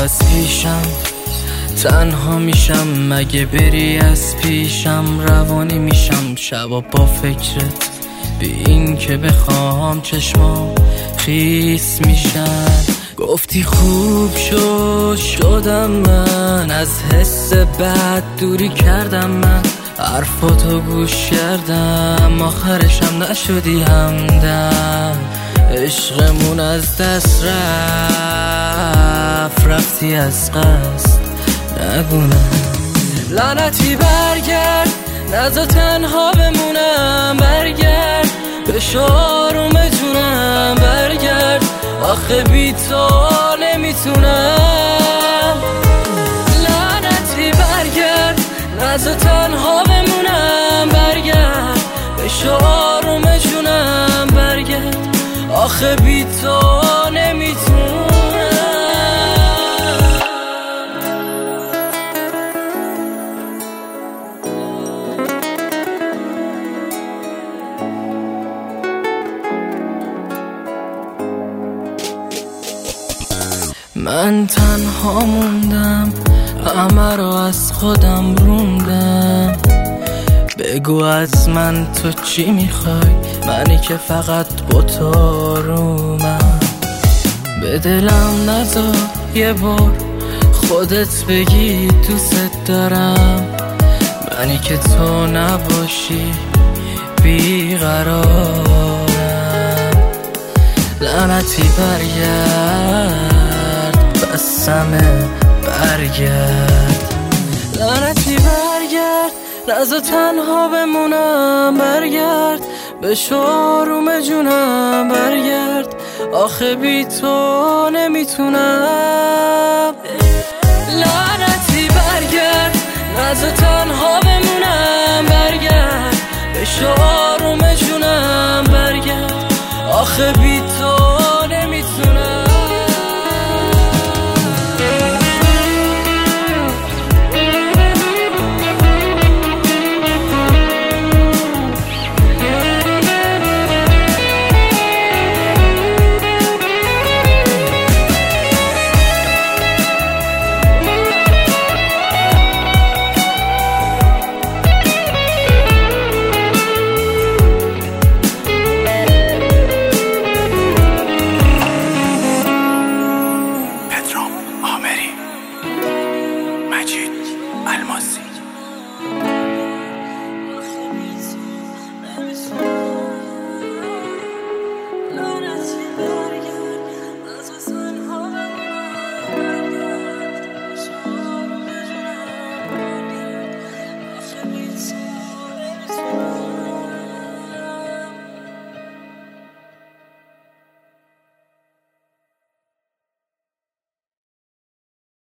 از پیشم تنها میشم، مگه بری از پیشم روانی میشم. شبا با فکرت بی این که بخوام چشمام خیس میشن. گفتی خوب شدم من، از حس بد دوری کردم من. حرفاتو گوش کردم آخرشم نشدی همدم. عشقمون از دست رفتی از قصد نگونم. لعنتی برگرد نذار تنها بمونم، برگرد به شاروم جونم، برگرد آخه بی تو نمیتونم. لعنتی برگرد نذار تنها بمونم، برگرد به شاروم جونم، برگرد آخه بی تو نمیتونم. من تنها موندم، همه رو از خودم روندم. بگو از من تو چی میخوای، منی که فقط با تو رومم. به دلم نذار یه بار خودت بگی دوست دارم، منی که تو نباشی بیقرارم. لعنتی برگرد بسمه، برگرد لعنتی برگرد نذار تنها بمونم، برگرد به شاروم جونم، برگرد آخه بی تو نمیتونم. لعنتی برگرد نذار تنها بمونم، برگرد به شاروم جونم، برگرد آخه بی تو نمیتونم. مجید الماسی.